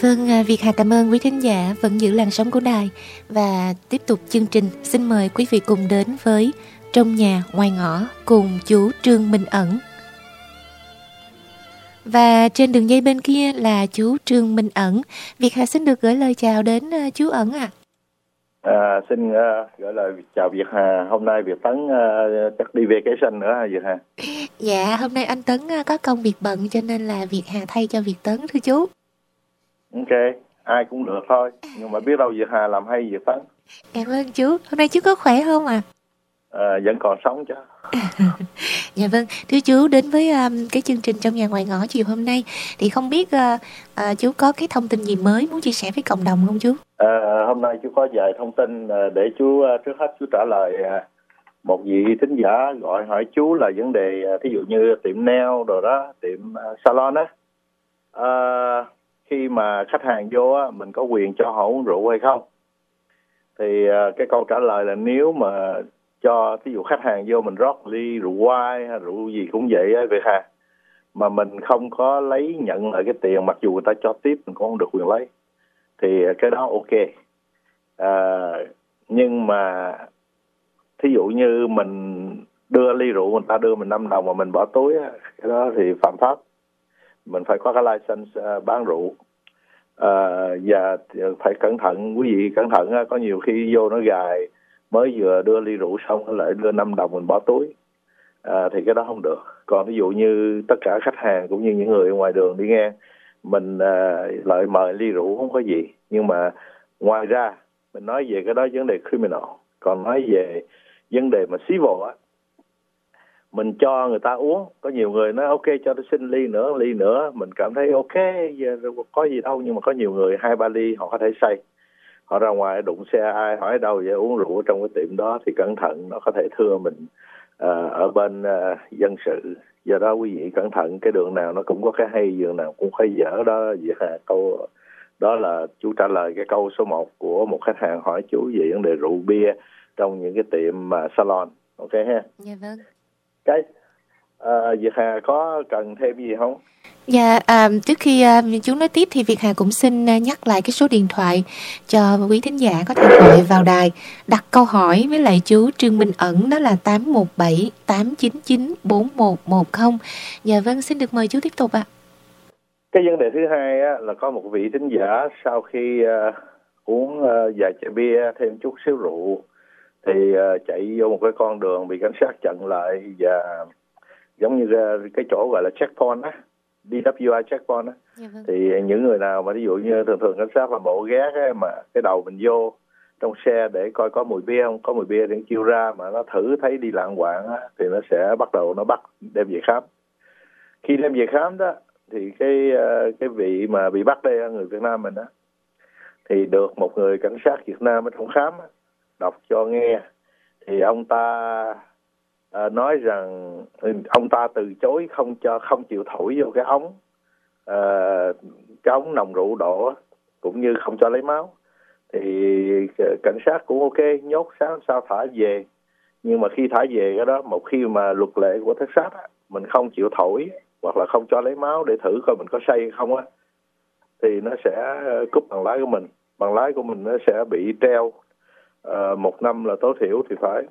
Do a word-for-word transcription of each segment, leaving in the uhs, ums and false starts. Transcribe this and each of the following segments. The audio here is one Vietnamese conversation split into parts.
Vâng, à, Việt Hà cảm ơn quý thính giả vẫn giữ làn sóng của đài. Và tiếp tục chương trình, xin mời quý vị cùng đến với Trong Nhà Ngoài Ngõ cùng chú Trương Minh Ẩn. Và trên đường dây bên kia là chú Trương Minh Ẩn. Việt Hà xin được gửi lời chào đến uh, chú Ẩn ạ. À. À, xin uh, gửi lời chào Việt Hà. Hôm nay Việt Tấn uh, chắc đi vacation nữa hả Việt Hà? Dạ, hôm nay anh Tấn uh, có công việc bận cho nên là Việt Hà thay cho Việt Tấn thưa chú. Ok, ai cũng được thôi. Nhưng mà biết đâu Việt Hà làm hay Việt Tấn. Cảm ơn chú. Hôm nay chú có khỏe không ạ? À? À, vẫn còn sống chứ. Dạ vâng, thưa chú, đến với um, cái chương trình Trong Nhà Ngoài Ngõ chiều hôm nay thì không biết uh, uh, chú có cái thông tin gì mới muốn chia sẻ với cộng đồng không chú? À, hôm nay chú có vài thông tin uh, để chú uh, trước hết chú trả lời uh, một vị thính giả gọi hỏi chú là vấn đề uh, thí dụ như tiệm nail rồi đó, tiệm uh, salon á. Uh, khi mà khách hàng vô á, mình có quyền cho họ uống rượu hay không? Thì uh, cái câu trả lời là nếu mà cho ví dụ khách hàng vô mình rót ly rượu wine hay rượu gì cũng vậy á Việt Hà, mà mình không có lấy nhận lại cái tiền mặc dù người ta cho tiếp mình cũng không được quyền lấy, thì cái đó ok. À, nhưng mà thí dụ như mình đưa ly rượu người ta đưa mình năm đồng mà mình bỏ túi á, cái đó thì phạm pháp. Mình phải có cái license uh, bán rượu. À, và phải cẩn thận, quý vị cẩn thận á, có nhiều khi vô nó gài mới vừa đưa ly rượu xong lại đưa năm đồng mình bỏ túi, à, thì cái đó không được. Còn ví dụ như tất cả khách hàng cũng như những người ở ngoài đường đi ngang, mình à, lợi mời ly rượu không có gì, nhưng mà ngoài ra mình nói về cái đó vấn đề criminal. Còn nói về vấn đề mà civil á, mình cho người ta uống, có nhiều người nói ok cho tôi xin ly nữa ly nữa, mình cảm thấy ok có gì đâu, nhưng mà có nhiều người hai ba ly họ có thể say, họ ra ngoài đụng xe ai hỏi đâu vậy uống rượu ở trong cái tiệm đó thì cẩn thận, nó có thể thưa mình uh, ở bên uh, dân sự. Do đó quý vị cẩn thận, cái đường nào nó cũng có cái hay, đường nào cũng có dở đó. Vậy là câu đó là chú trả lời cái câu số một của một khách hàng hỏi chú về vấn đề rượu bia trong những cái tiệm uh, salon. Ok ha? Dạ vâng. Cái uh, Việt Hà có cần thêm gì không? Dạ, à, trước khi à, chú nói tiếp thì Việt Hà cũng xin à, nhắc lại cái số điện thoại cho quý thính giả có thể gọi vào đài đặt câu hỏi với lại chú Trương Minh Ẩn, đó là tám một bảy tám chín chín bốn một một không. Dạ vâng, xin được mời chú tiếp tục ạ. Cái vấn đề thứ hai á, là có một vị thính giả sau khi uh, uống uh, vài chai bia thêm chút xíu rượu thì uh, chạy vô một cái con đường bị cảnh sát chặn lại, và giống như uh, cái chỗ gọi là checkpoint á, đê vê kép i checkpoint á. Dạ vâng. Thì những người nào mà ví dụ như thường thường cảnh sát là bộ ghé cái mà cái đầu mình vô trong xe để coi có mùi bia không, có mùi bia thì kêu ra, mà nó thử thấy đi lạng quạng á thì nó sẽ bắt đầu nó bắt đem về khám. Khi đem về khám đó thì cái cái vị mà bị bắt đây, người Việt Nam mình á, thì được một người cảnh sát Việt Nam ở trong khám á, đọc cho nghe. Thì ông ta à, nói rằng ông ta từ chối không cho không chịu thổi vô cái ống à, cái ống nồng rượu đổ, cũng như không cho lấy máu. Thì cảnh sát cũng ok, nhốt sáng sau thả về. Nhưng mà khi thả về cái đó, một khi mà luật lệ của Texas á, mình không chịu thổi hoặc là không cho lấy máu để thử coi mình có say không á, thì nó sẽ cúp bằng lái của mình. Bằng lái của mình nó sẽ bị treo uh, một năm là tối thiểu thì phải.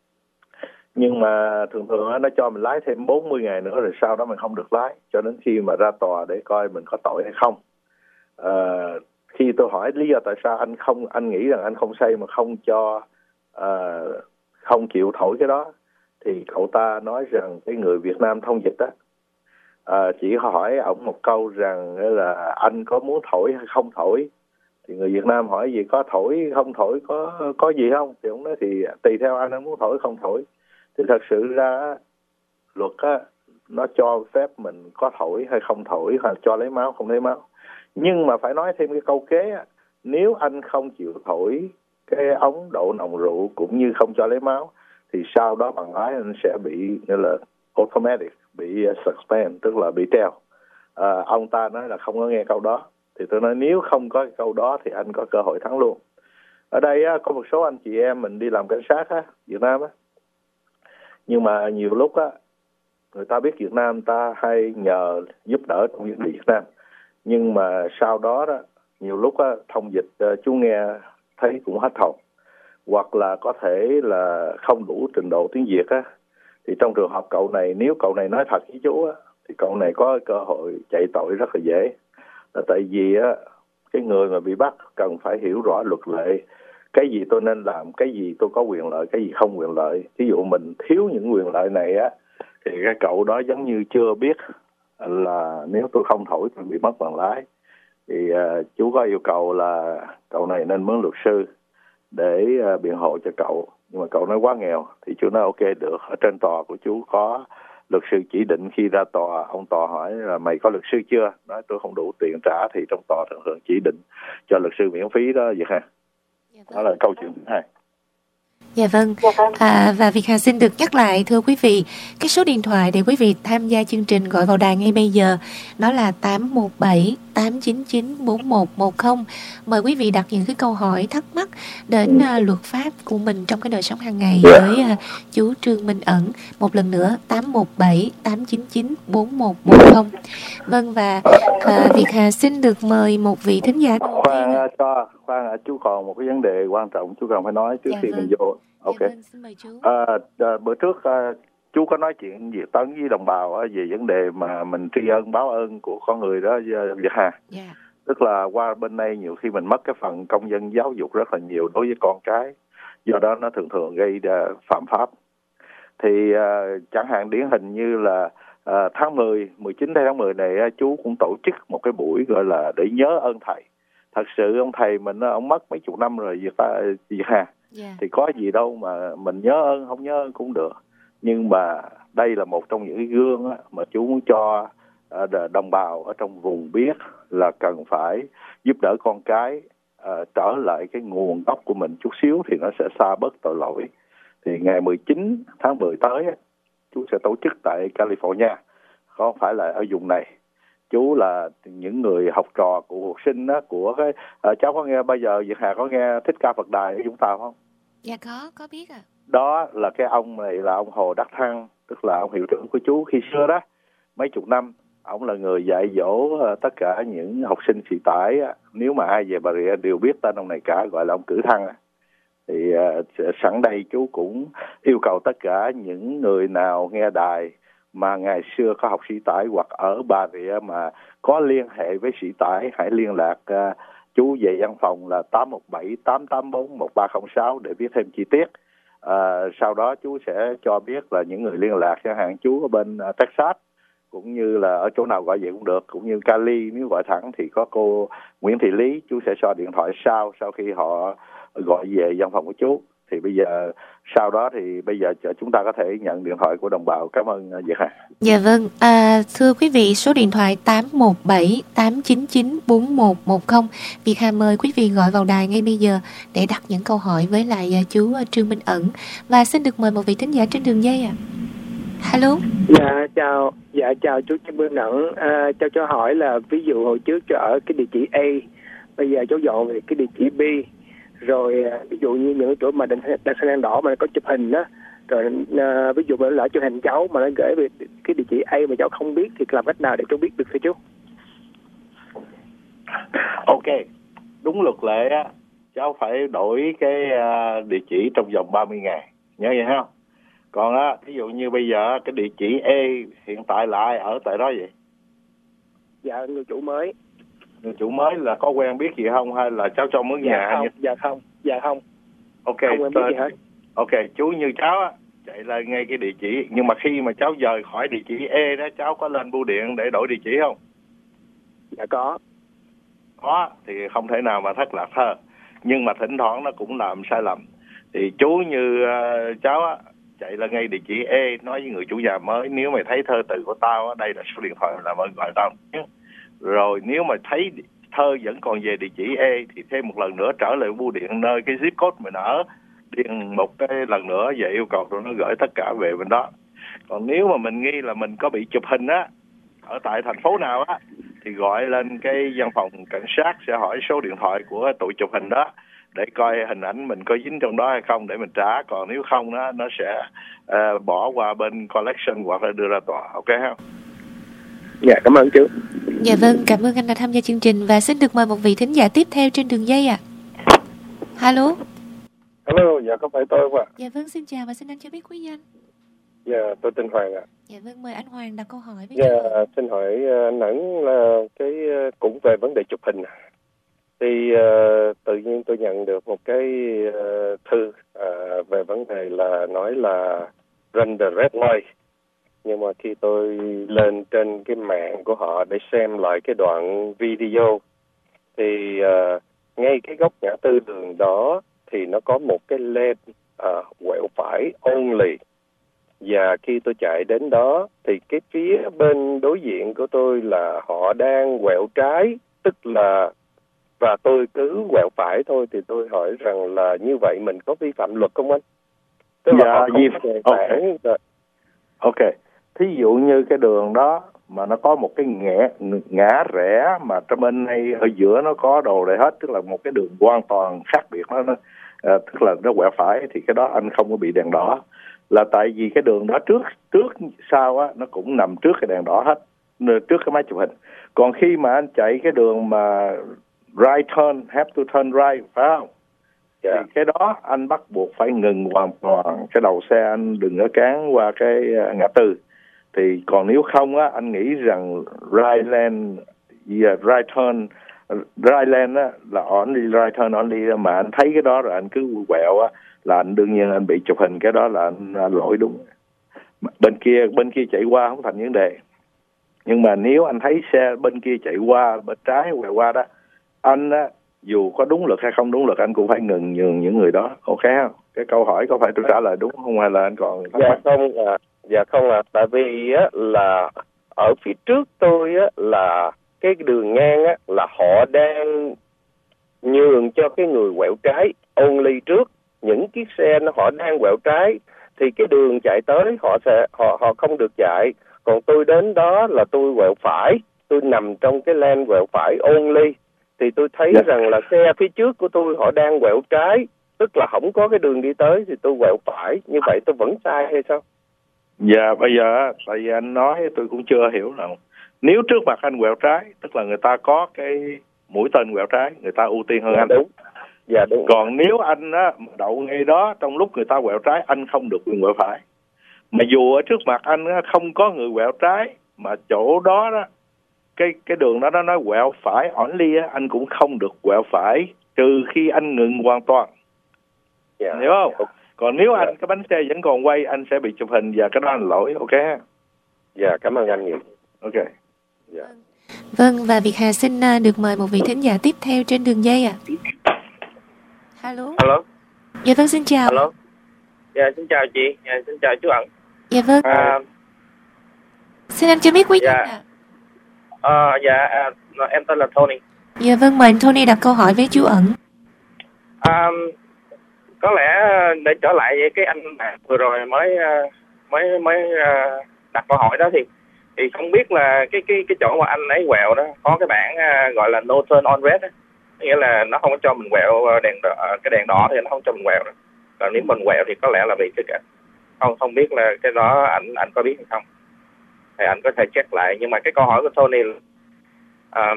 Nhưng mà thường thường nó cho mình lái thêm bốn mươi ngày nữa, rồi sau đó mình không được lái cho đến khi mà ra tòa để coi mình có tội hay không. À, khi tôi hỏi lý do tại sao anh không anh nghĩ rằng anh không say mà không cho à, không chịu thổi cái đó, thì cậu ta nói rằng cái người Việt Nam thông dịch á, à, chỉ hỏi ổng một câu rằng là anh có muốn thổi hay không thổi. Thì người Việt Nam hỏi gì có thổi không thổi có có gì không, thì ông nói thì tùy theo anh, anh muốn thổi không thổi. Thì thật sự ra luật á, nó cho phép mình có thổi hay không thổi, hoặc cho lấy máu không lấy máu. Nhưng mà phải nói thêm cái câu kế á, nếu anh không chịu thổi cái ống độ nồng rượu cũng như không cho lấy máu, thì sau đó bằng lái anh sẽ bị như là automatic, bị suspend, tức là bị treo. À, ông ta nói là không có nghe câu đó. Thì tôi nói nếu không có câu đó thì anh có cơ hội thắng luôn. Ở đây á, có một số anh chị em mình đi làm cảnh sát á, Việt Nam á, nhưng mà nhiều lúc á, người ta biết Việt Nam ta hay nhờ giúp đỡ trong vấn đề Việt Nam, nhưng mà sau đó đó nhiều lúc á, thông dịch uh, chú nghe thấy cũng hết hồn, hoặc là có thể là không đủ trình độ tiếng Việt á, thì trong trường hợp cậu này, nếu cậu này nói thật với chú á, thì cậu này có cơ hội chạy tội rất là dễ. Là tại vì á, cái người mà bị bắt cần phải hiểu rõ luật lệ, cái gì tôi nên làm, cái gì tôi có quyền lợi, cái gì không quyền lợi. Ví dụ mình thiếu những quyền lợi này á, thì cái cậu đó giống như chưa biết là nếu tôi không thổi tôi bị mất bằng lái. Thì uh, chú có yêu cầu là cậu này nên mướn luật sư để uh, biện hộ cho cậu. Nhưng mà cậu nói quá nghèo, thì chú nói ok được. Ở trên tòa của chú có luật sư chỉ định, khi ra tòa ông tòa hỏi là mày có luật sư chưa, nói tôi không đủ tiền trả, thì trong tòa thường thường chỉ định cho luật sư miễn phí đó vậy ha. Đó là câu chuyện thứ hai. Dạ vâng, à, và Việt Hà xin được nhắc lại thưa quý vị, cái số điện thoại để quý vị tham gia chương trình gọi vào đài ngay bây giờ, đó là tám một bảy tám chín chín bốn một một không. Mời quý vị đặt những cái câu hỏi thắc mắc đến uh, luật pháp của mình trong cái đời sống hàng ngày với uh, chú Trương Minh Ẩn. Một lần nữa, tám một bảy tám chín chín bốn một một không. Vâng, và uh, Việt Hà xin được mời một vị thính giả đầu tiên. Khoan, cho, khoan, chú còn một cái vấn đề quan trọng chú cần phải nói trước dạ khi vâng. mình vô. Ok. Dạ vâng, xin mời chú. À, à, bữa trước à, chú có nói chuyện Việt Tấn với đồng bào á, về vấn đề mà mình tri ân báo ơn của con người đó Việt Hà. Dạ. Tức là qua bên đây nhiều khi mình mất cái phần công dân giáo dục rất là nhiều đối với con cái, do đó nó thường thường gây ra phạm pháp. Thì à, chẳng hạn điển hình như là à, tháng mười, mười chín tháng mười này á, chú cũng tổ chức một cái buổi gọi là để nhớ ơn thầy. Thật sự ông thầy mình ông mất mấy chục năm rồi Việt Hà. Yeah. Thì có gì đâu mà mình nhớ ơn, không nhớ ơn cũng được. Nhưng mà đây là một trong những cái gương á, mà chú muốn cho uh, đồng bào ở trong vùng biết là cần phải giúp đỡ con cái uh, trở lại cái nguồn gốc của mình chút xíu thì nó sẽ xa bớt tội lỗi. Thì ngày mười chín tháng mười tới á, chú sẽ tổ chức tại California, không phải là ở vùng này. Chú là những người học trò của học sinh đó, của cái uh, cháu có nghe bây giờ Việt Hà có nghe Thích Ca Phật Đài ở Vũng Tàu không? Dạ có, có biết ạ. À. Đó là cái ông này là ông Hồ Đắc Thăng, tức là ông hiệu trưởng của chú khi xưa đó, mấy chục năm. Ông là người dạy dỗ uh, tất cả những học sinh sĩ tải. Nếu mà ai về Bà Rịa đều biết tên ông này cả, gọi là ông Cử Thăng. Thì uh, sẵn đây chú cũng yêu cầu tất cả những người nào nghe đài mà ngày xưa có học sĩ tải hoặc ở Bà Rịa mà có liên hệ với sĩ tải, hãy liên lạc uh, chú về văn phòng là tám một bảy tám tám bốn một ba không sáu để biết thêm chi tiết. À, sau đó chú sẽ cho biết là những người liên lạc, chẳng hạn chú ở bên uh, Texas, cũng như là ở chỗ nào gọi vậy cũng được, cũng như Cali nếu gọi thẳng thì có cô Nguyễn Thị Lý, chú sẽ cho điện thoại sau sau khi họ gọi về văn phòng của chú. Thì bây giờ sau đó thì bây giờ chúng ta có thể nhận điện thoại của đồng bào. Cảm ơn Việt Hà. Dạ vâng, à, thưa quý vị, số điện thoại tám một bảy tám chín chín bốn một một không. Việt Hà mời quý vị gọi vào đài ngay bây giờ để đặt những câu hỏi với lại chú Trương Minh Ẩn. Và xin được mời một vị thính giả trên đường dây ạ. À. Hello. Dạ chào, dạ chào chú Trương Minh Ẩn. À, cho cho hỏi là ví dụ hồi trước cho ở cái địa chỉ A, bây giờ cháu dọn về cái địa chỉ B. Rồi ví dụ như những chỗ mà đèn xanh đỏ mà có chụp hình đó, rồi à, ví dụ mà lỡ chụp hình cháu mà nó gửi về cái địa chỉ A mà cháu không biết thì làm cách nào để cháu biết được thưa chú? Ok, đúng luật lệ á, cháu phải đổi cái uh, địa chỉ trong vòng ba mươi ngày, nhớ vậy không? Còn á, ví dụ như bây giờ cái địa chỉ A hiện tại là ai ở tại đó vậy? Dạ người chủ mới. Người chủ mới là có quen biết gì không hay là cháu cho mướn dạ nhà? Không, như... dạ không, dạ không. Ok, không quen biết gì hết. Ok, chú như cháu á, chạy lên ngay cái địa chỉ, nhưng mà khi mà cháu rời khỏi địa chỉ E đó, cháu có lên bưu điện để đổi địa chỉ không? Dạ có. Có, thì không thể nào mà thất lạc thơ. Nhưng mà thỉnh thoảng nó cũng làm sai lầm. Thì chú như uh, cháu á, chạy lên ngay địa chỉ E, nói với người chủ nhà mới, nếu mày thấy thơ từ của tao á, đây là số điện thoại là mới gọi tao. Rồi nếu mà thấy thơ vẫn còn về địa chỉ E thì thêm một lần nữa trở lại bưu điện nơi cái zip code mình ở, điện một cái lần nữa về yêu cầu tụi nó gửi tất cả về bên đó. Còn nếu mà mình nghi là mình có bị chụp hình á ở tại thành phố nào á thì gọi lên cái văn phòng cảnh sát, sẽ hỏi số điện thoại của tụi chụp hình đó để coi hình ảnh mình có dính trong đó hay không để mình trả. Còn nếu không đó, nó sẽ uh, bỏ qua bên collection hoặc là đưa ra tòa. Ok không? Dạ, cảm ơn chú. Dạ vâng, cảm ơn anh đã tham gia chương trình và xin được mời một vị thính giả tiếp theo trên đường dây ạ. À. Alo. Alo, dạ có phải tôi không ạ? Dạ vâng, xin chào và xin anh cho biết quý danh. Dạ, tôi tên Hoàng ạ. Dạ vâng, mời anh Hoàng đặt câu hỏi với Dạ, chú. xin hỏi anh Ẩn là cái cũng về vấn đề chụp hình. Thì uh, tự nhiên tôi nhận được một cái uh, thư uh, về vấn đề là nói là run the red light. Nhưng mà khi tôi lên trên cái mạng của họ để xem lại cái đoạn video thì uh, ngay cái góc ngã tư đường đó thì nó có một cái lane uh, quẹo phải only. Và khi tôi chạy đến đó thì cái phía bên đối diện của tôi là họ đang quẹo trái, tức là và tôi cứ quẹo phải thôi. Thì tôi hỏi rằng là như vậy mình có vi phạm luật không anh? Tức là dạ, gì? Okay. ok. Thí dụ như cái đường đó mà nó có một cái ngã, ngã rẽ mà trong bên này ở giữa nó có đồ để hết, tức là một cái đường hoàn toàn khác biệt đó, nó à, tức là nó quẹo phải thì cái đó anh không có bị đèn đỏ, là tại vì cái đường đó trước trước sau á nó cũng nằm trước cái đèn đỏ hết, trước cái máy chụp hình. Còn khi mà anh chạy cái đường mà right turn, have to turn right, phải không? Yeah. Thì cái đó anh bắt buộc phải ngừng hoàn toàn cái đầu xe, anh đừng có cán qua cái ngã tư. Thì còn nếu không á, anh nghĩ rằng right lane, yeah, right turn, right lane á là only right turn only, mà anh thấy cái đó rồi anh cứ quẹo á là anh đương nhiên anh bị chụp hình, cái đó là anh, anh lỗi đúng. Bên kia bên kia chạy qua không thành vấn đề. Nhưng mà nếu anh thấy xe bên kia chạy qua bên trái quẹo qua đó, anh á dù có đúng luật hay không đúng luật anh cũng phải ngừng nhường những người đó. Ok không? Cái câu hỏi có phải tôi trả lời đúng không hay là anh còn thắc mắc? Dạ không à, dạ không à, tại vì á là ở phía trước tôi á là cái đường ngang á là họ đang nhường cho cái người quẹo trái only trước. Những chiếc xe nó họ đang quẹo trái thì cái đường chạy tới họ sẽ họ họ không được chạy. Còn tôi đến đó là tôi quẹo phải, tôi nằm trong cái lane quẹo phải only. Thì tôi thấy yeah. rằng là xe phía trước của tôi họ đang quẹo trái, tức là không có cái đường đi tới thì tôi quẹo phải. Như vậy tôi vẫn sai hay sao? Dạ, bây giờ tại vì anh nói tôi cũng chưa hiểu nào. Nếu trước mặt anh quẹo trái, tức là người ta có cái mũi tên quẹo trái, người ta ưu tiên hơn dạ, anh. Đúng. Dạ đúng. Còn nếu anh á đậu ngay đó trong lúc người ta quẹo trái, anh không được quyền quẹo phải. Mà dù ở trước mặt anh á không có người quẹo trái, mà chỗ đó đó cái cái đường đó nó nói quẹo phải only á, anh cũng không được quẹo phải trừ khi anh ngừng hoàn toàn. Yeah. Hiểu không? Còn nếu yeah. anh cái bánh xe vẫn còn quay, anh sẽ bị chụp hình và cái đó là lỗi. Ok ha? Dạ, yeah, cảm ơn anh nhiều. Ok. Dạ. Yeah. Vâng, và Việt Hà xin được mời một vị thính giả tiếp theo trên đường dây ạ. À. Hello. Hello. Dạ vâng, xin chào. Hello. Dạ, xin chào chị. Dạ, xin chào chú Ẩn. Dạ vâng. À, xin anh cho biết quý danh ạ. À, dạ, à, em tên là Tony. Dạ vâng, mời anh Tony đặt câu hỏi với chú Ẩn. À, có lẽ để trở lại với cái anh vừa rồi mới mới mới đặt câu hỏi đó thì thì không biết là cái cái cái chỗ mà anh ấy quẹo đó có cái bảng gọi là no turn on red đó. Nghĩa là nó không có cho mình quẹo đèn đỏ, cái đèn đỏ thì nó không cho mình quẹo đó. Còn nếu mình quẹo thì có lẽ là bị cái cả. Không không biết là cái đó anh anh có biết hay không? Thì anh có thể check lại. Nhưng mà cái câu hỏi của Tony là uh,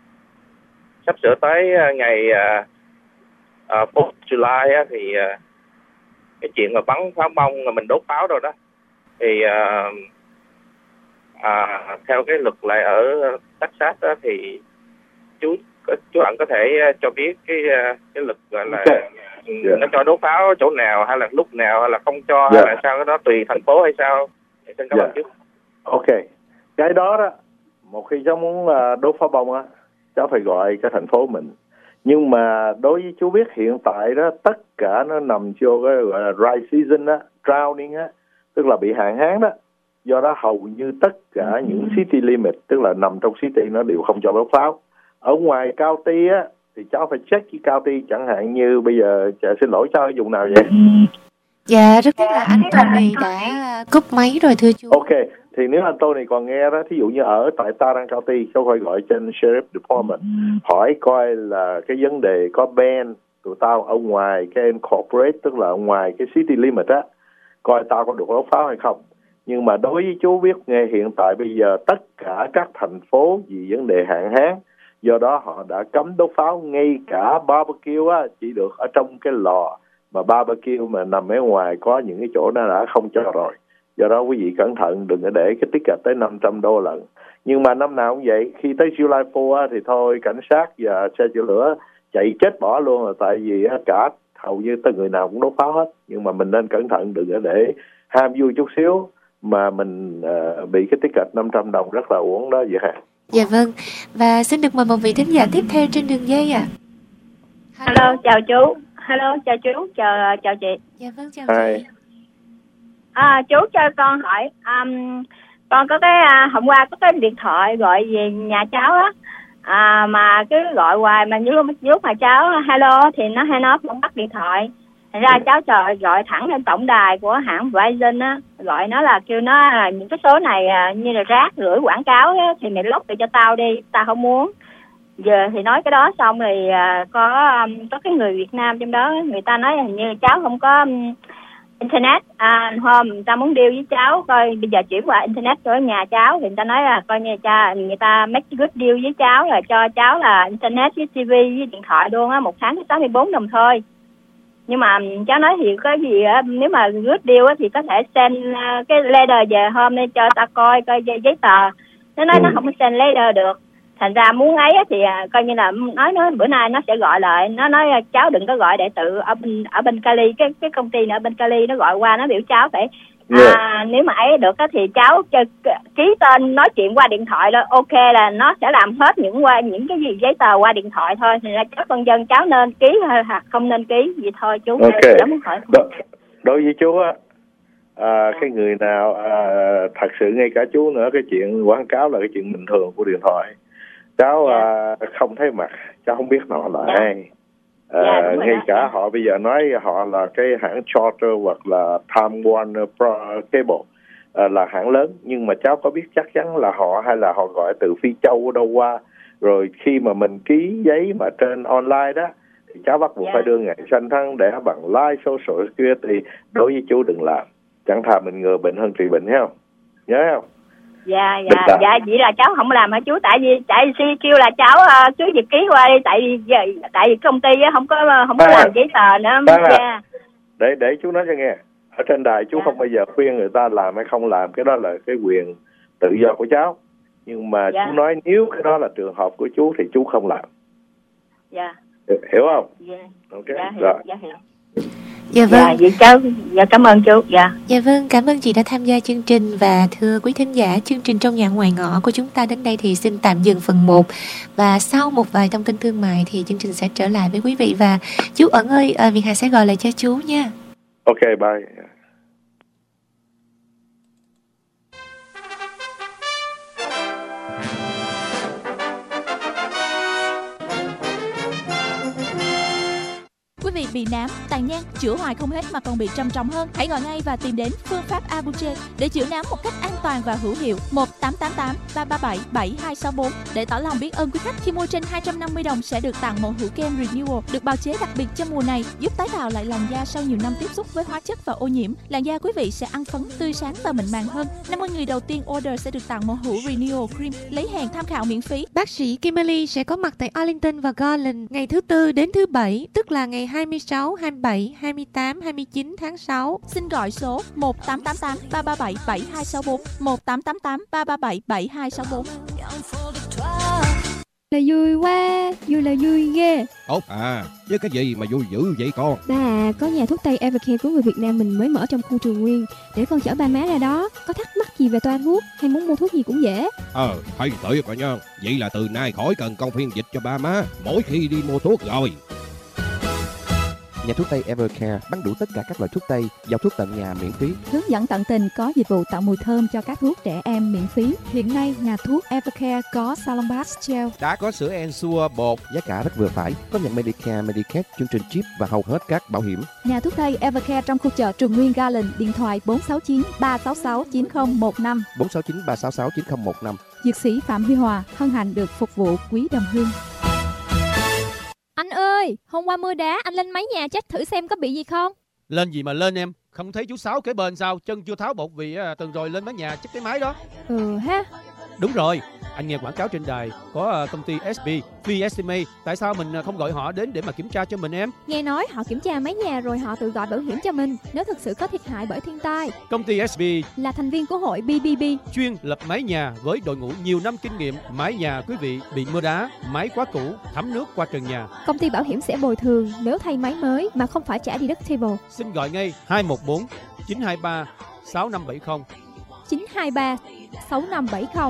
sắp sửa tới ngày uh, uh, fourth of July á, thì uh, cái chuyện mà bắn pháo bông mà mình đốt pháo rồi đó thì uh, uh, theo cái luật lệ ở Texas đó, thì chú chú Ẩn có thể cho biết cái cái luật gọi là okay. yeah. nó cho đốt pháo chỗ nào hay là lúc nào hay là không cho yeah. hay là sao, cái đó tùy thành phố hay sao? Thì xin cảm ơn chú. Ok, cái đó đó một khi cháu muốn đốt pháo bông á, cháu phải gọi cái thành phố mình. Nhưng mà đối với chú biết hiện tại đó tất cả nó nằm vô cái gọi là dry season á, drowning á, tức là bị hạn hán đó. Do đó hầu như tất cả những city limit, tức là nằm trong city nó đều không cho đốt pháo. Ở ngoài county á thì cháu phải check với county, chẳng hạn như bây giờ xin lỗi cháu ở vùng nào vậy? Dạ, rất tiếc là anh Tony đã cúp máy rồi thưa chú. Ok, thì nếu anh Tony còn nghe đó, thí dụ như ở tại Tarrant County, cháu phải gọi trên Sheriff Department, hỏi coi là cái vấn đề có ban tụi tao ở ngoài cái incorporate, tức là ở ngoài cái city limit á, coi tao có được đốt pháo hay không. Nhưng mà đối với chú biết nghe, hiện tại bây giờ tất cả các thành phố vì vấn đề hạn hán, do đó họ đã cấm đốt pháo, ngay cả barbecue á, chỉ được ở trong cái lò, mà barbecue mà nằm ở ngoài có những cái chỗ nó đã không cho rồi. Do đó quý vị cẩn thận, đừng có để cái ticket tới năm trăm đô lần. Nhưng mà năm nào cũng vậy, khi tới July fourth thì thôi cảnh sát và xe chữa lửa chạy chết bỏ luôn rồi, tại vì cả hầu như tới người nào cũng đốt pháo hết. Nhưng mà mình nên cẩn thận, đừng có để ham vui chút xíu mà mình uh, bị cái ticket năm trăm đồng rất là uổng đó vậy hả? Dạ vâng, và xin được mời một vị thính giả tiếp theo trên đường dây ạ. À. Hello. Hello, chào chú. Hello, chào chú, chào chào chị. Dạ vâng, chào Hi. chị. À, chú cho con hỏi, um, con có cái uh, hôm qua có cái điện thoại gọi về nhà cháu á, à, mà cứ gọi hoài mà lúc lúc mà cháu hello thì nó hay nó không bắt điện thoại. Thành ra cháu trời gọi thẳng lên tổng đài của hãng Verizon á, gọi nó là kêu nó là những cái số này uh, như là rác rưởi quảng cáo á, thì mày lốt lại cho tao đi, tao không muốn. Giờ thì nói cái đó xong rồi uh, có um, có cái người Việt Nam trong đó, người ta nói hình như cháu không có um, internet, à, hôm người ta muốn deal với cháu coi bây giờ chuyển qua internet của nhà cháu thì người ta nói là coi như cha người ta make good deal với cháu là cho cháu là internet với tivi với điện thoại luôn á, một tháng có sáu mươi bốn đồng thôi. Nhưng mà cháu nói thì có gì á, nếu mà good deal á thì có thể send uh, cái letter về hôm nay cho ta coi coi giấy tờ. Nó nói ừ. nó không có send letter được. Thành ra muốn ấy thì coi như là nói nó bữa nay nó sẽ gọi lại, nó nói cháu đừng có gọi để tự ở bên ở bên Cali, cái cái công ty ở bên Cali nó gọi qua, nó biểu cháu phải yeah. à, nếu mà ấy được thì cháu ký tên nói chuyện qua điện thoại đó, ok là nó sẽ làm hết những qua những cái gì giấy tờ qua điện thoại thôi. Thì ra cháu con dân cháu nên ký hoặc không nên ký gì thôi chú. Okay. Muốn hỏi. Đo, đối với chú á, à, cái người nào à, thật sự ngay cả chú nữa, cái chuyện quảng cáo là cái chuyện bình thường của điện thoại. Cháu dạ. à, không thấy mặt, cháu không biết họ là dạ. ai. À, dạ, ngay cả dạ. họ bây giờ nói họ là cái hãng Charter hoặc là Time Warner Pro Cable à, là hãng lớn, nhưng mà cháu có biết chắc chắn là họ hay là họ gọi từ Phi Châu đâu qua. Rồi khi mà mình ký giấy mà trên online đó thì cháu bắt buộc dạ. phải đưa ngày sanh tháng để bằng live social security. Đối với chú đừng làm, chẳng thà mình ngừa bệnh hơn trị bệnh, thấy không? Nhớ không? Dạ dạ dạ vậy là cháu không làm hả chú? Tại vì tại vì kêu là cháu uh, chú việc ký qua đi, tại vì tại vì công ty á không có không có à, làm giấy tờ nữa. À, để để chú nói cho nghe, ở trên đài chú dạ. không bao giờ khuyên người ta làm hay không làm, cái đó là cái quyền tự do của cháu. Nhưng mà dạ. chú nói nếu cái đó là trường hợp của chú thì chú không làm. Dạ. Hiểu không? Dạ. Ok. Dạ, hiểu. Rồi. Dạ hiểu. Dạ vâng. Dạ, vậy cháu dạ cảm ơn chú. Dạ. Dạ vâng, cảm ơn chị đã tham gia chương trình. Và thưa quý thính giả, chương trình Trong Nhà Ngoài Ngõ của chúng ta đến đây thì xin tạm dừng phần một. Và sau một vài thông tin thương mại thì chương trình sẽ trở lại với quý vị. Và chú Ẩn ơi, Việt Hà sẽ gọi lại cho chú nha. Ok, bye. Quý vị bị nám, tàn nhang, chữa hoài không hết mà còn bị trầm trọng hơn, hãy gọi ngay và tìm đến phương pháp Abuche để chữa nám một cách an toàn và hữu hiệu. Một tám tám tám ba ba bảy bảy hai sáu bốn. Để tỏ lòng biết ơn quý khách, khi mua trên hai trăm năm mươi đồng sẽ được tặng một hũ kem Renewal được bào chế đặc biệt cho mùa này, giúp tái tạo lại làn da sau nhiều năm tiếp xúc với hóa chất và ô nhiễm. Làn da quý vị sẽ ăn phấn, tươi sáng và mịn màng hơn. năm mươi người đầu tiên order sẽ được tặng một hũ Renewal Cream. Lấy hàng tham khảo miễn phí. Bác sĩ Kimberly sẽ có mặt tại Arlington và Garland ngày thứ tư đến thứ bảy, tức là ngày hai mươi sáu, hai mươi bảy, hai mươi tám, hai mươi chín tháng sáu. Xin gọi số một tám tám tám ba ba bảy bảy hai sáu bốn, một tám tám tám ba ba bảy bảy hai sáu bốn. Là vui quá, vui là vui ghê. Ốc à, chứ cái gì mà vui dữ vậy con? Ba, có nhà thuốc tây Evercare của người Việt Nam mình mới mở trong khu Trường Nguyên, để con chở ba má ra đó. Có thắc mắc gì về toa thuốc hay muốn mua thuốc gì cũng dễ. Ờ, thấy tuyệt rồi nha. Vậy là từ nay khỏi cần con phiên dịch cho ba má mỗi khi đi mua thuốc rồi. Nhà thuốc tây Evercare bán đủ tất cả các loại thuốc tây, giao thuốc tận nhà miễn phí. Hướng dẫn tận tình, có dịch vụ tạo mùi thơm cho các thuốc trẻ em miễn phí. Hiện nay, nhà thuốc Evercare có Salonpas Gel, đã có sữa Ensure bột, giá cả rất vừa phải, có nhận Medicare, Medicaid, chương trình chip và hầu hết các bảo hiểm. Nhà thuốc tây Evercare trong khu chợ Trường Nguyên Garland, điện thoại bốn sáu chín ba sáu sáu chín không một năm, bốn sáu chín ba sáu sáu chín không một năm. Dược sĩ Phạm Huy Hòa hân hạnh được phục vụ quý đồng hương. Anh ơi, hôm qua mưa đá, anh lên mái nhà check thử xem có bị gì không? Lên gì mà lên em? Không thấy chú Sáu kế bên sao? Chân chưa tháo bột vì à, tuần rồi lên mái nhà chắc cái máy đó. Ừ ha. Đúng rồi, anh nghe quảng cáo trên đài có uh, công ty ét bê, Free Estimate. Tại sao mình uh, không gọi họ đến để mà kiểm tra cho mình em? Nghe nói họ kiểm tra mái nhà rồi họ tự gọi bảo hiểm cho mình nếu thực sự có thiệt hại bởi thiên tai. Công ty ét bê là thành viên của hội bê bê bê, chuyên lập mái nhà với đội ngũ nhiều năm kinh nghiệm. Mái nhà quý vị bị mưa đá, máy quá cũ, thấm nước qua trần nhà. Công ty bảo hiểm sẽ bồi thường nếu thay máy mới mà không phải trả deductible. Xin gọi ngay hai một bốn chín hai ba sáu năm bảy không. chín hai ba sáu năm bảy không.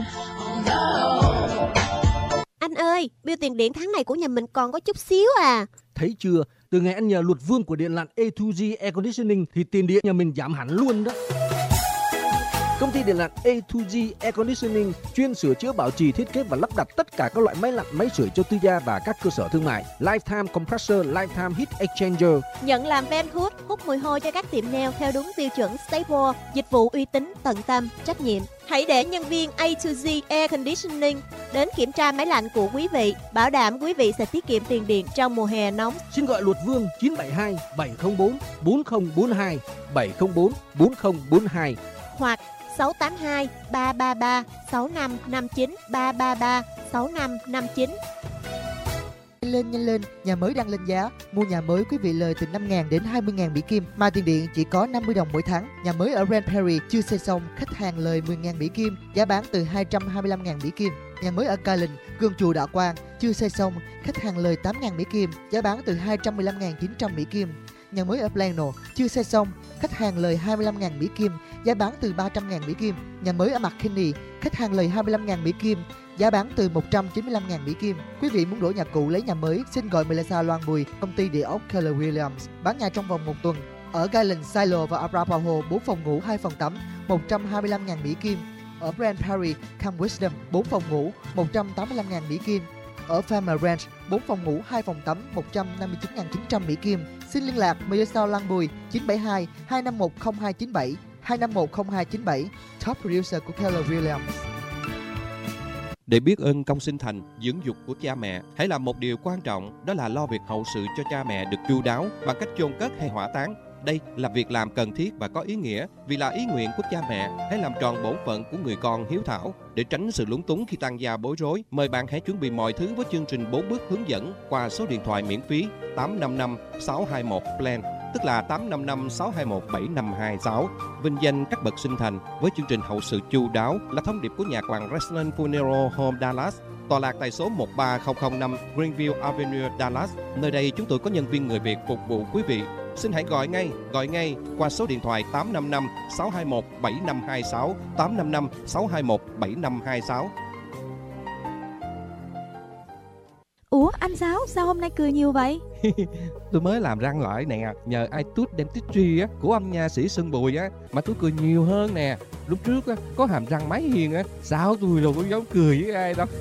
Anh ơi, bill tiền điện tháng này của nhà mình còn có chút xíu à. Thấy chưa, từ ngày anh nhờ luật vương của điện lạnh a hai giê Air Conditioning thì tiền điện nhà mình giảm hẳn luôn đó. Công ty điện lạnh a hai giê Air Conditioning chuyên sửa chữa, bảo trì, thiết kế và lắp đặt tất cả các loại máy lạnh, máy sưởi cho tư gia và các cơ sở thương mại. Lifetime Compressor, Lifetime Heat Exchanger. Nhận làm van hút, hút mùi hôi cho các tiệm nail theo đúng tiêu chuẩn Staple. Dịch vụ uy tín, tận tâm, trách nhiệm. Hãy để nhân viên a hai giê Air Conditioning đến kiểm tra máy lạnh của quý vị, bảo đảm quý vị sẽ tiết kiệm tiền điện trong mùa hè nóng. Xin gọi luật vương chín bảy hai bảy không bốn bốn không bốn hai bảy không bốn bốn không bốn hai hoặc sáu tám hai ba ba ba sáu năm năm chín ba ba ba sáu năm năm chín. Nhanh lên nhanh lên, nhà mới đang lên giá. Mua nhà mới quý vị lời từ năm nghìn đến hai mươi nghìn Mỹ Kim, mà tiền điện chỉ có năm mươi đồng mỗi tháng. Nhà mới ở Grand Prairie chưa xây xong, khách hàng lời mười nghìn Mỹ Kim, giá bán từ hai trăm hai mươi lăm nghìn Mỹ Kim. Nhà mới ở Garland, Gương Chùa Đạ Quang chưa xây xong, khách hàng lời tám nghìn Mỹ Kim, giá bán từ hai trăm mười lăm nghìn chín trăm Mỹ Kim. Nhà mới ở Plano chưa xây xong, khách hàng lời hai mươi lăm nghìn Mỹ Kim, giá bán từ ba trăm nghìn Mỹ Kim. Nhà mới ở McKinney, khách hàng lời hai mươi lăm nghìn Mỹ Kim, giá bán từ một trăm chín mươi lăm nghìn Mỹ Kim. Quý vị muốn đổi nhà cũ lấy nhà mới, xin gọi Melissa Loan Bùi, công ty địa ốc Keller Williams, bán nhà trong vòng một tuần. Ở Garland, Silo và Arapahoe, bốn phòng ngủ, hai phòng tắm, một trăm hai mươi lăm nghìn Mỹ Kim. Ở Grand Prairie, Camp Wisdom, bốn phòng ngủ, một trăm tám mươi lăm nghìn Mỹ Kim. Ở Farmer Ranch, bốn phòng ngủ, hai phòng tắm, một trăm năm mươi chín nghìn chín trăm Mỹ Kim. Xin liên lạc Melissa Loan Bùi chín bảy hai hai năm một không hai chín bảy hai năm một không hai chín bảy, top producer của Keller Williams. Để biết ơn công sinh thành, dưỡng dục của cha mẹ, hãy làm một điều quan trọng, đó là lo việc hậu sự cho cha mẹ được chu đáo bằng cách chôn cất hay hỏa táng. Đây là việc làm cần thiết và có ý nghĩa, vì là ý nguyện của cha mẹ. Hãy làm tròn bổn phận của người con hiếu thảo. Để tránh sự lúng túng khi tang gia bối rối, mời bạn hãy chuẩn bị mọi thứ với chương trình bốn bước hướng dẫn qua số điện thoại miễn phí tám năm năm sáu hai một plan, tức là tám năm năm sáu hai một bảy năm hai sáu. Vinh danh các bậc sinh thành với chương trình hậu sự chu đáo là thông điệp của nhà quản Resland Funeral Home Dallas, tọa lạc tại số một ba không không năm Greenville Avenue, Dallas. Nơi đây chúng tôi có nhân viên người Việt phục vụ quý vị. Xin hãy gọi ngay, gọi ngay qua số điện thoại tám năm năm sáu hai một bảy năm hai sáu, tám năm năm sáu hai một bảy năm hai sáu. Ủa anh Sáu, sao hôm nay cười nhiều vậy? Tôi mới làm răng lại nè, nhờ iTooth Dentistry á, của ông nha sĩ Sơn Bùi á, mà tôi cười nhiều hơn nè. Lúc trước á, có hàm răng máy hiền á, sao tôi đâu có dám cười với ai đâu.